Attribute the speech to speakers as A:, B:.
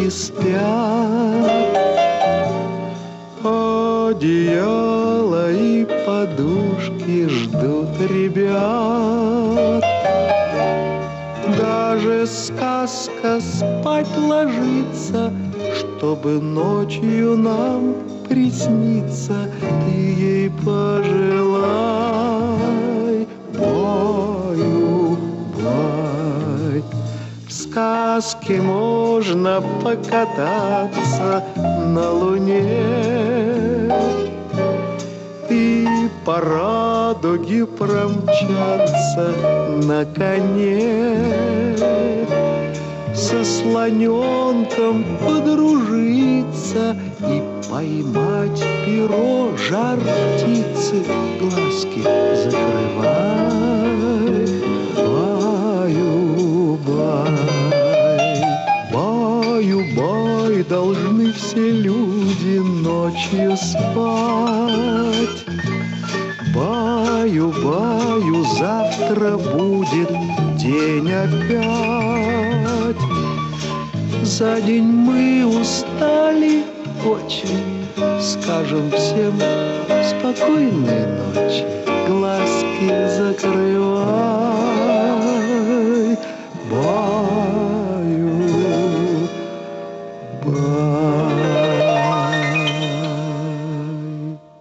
A: глазки спят. Одеяло и подушки ждут ребят. Даже сказка спать ложится, чтобы ночью нам присниться. Ты ей пожелай, баю-бай. В сказке можно покататься на луне и по радуге промчаться на коне, со слоненком подружиться и поймать перо жар птицы. Глазки закрывай, баю-бай. Баю-бай, должны все люди ночью спать. Баю-баю, завтра будет день опять. За день мы устали очень, скажем всем спокойной ночи. Глазки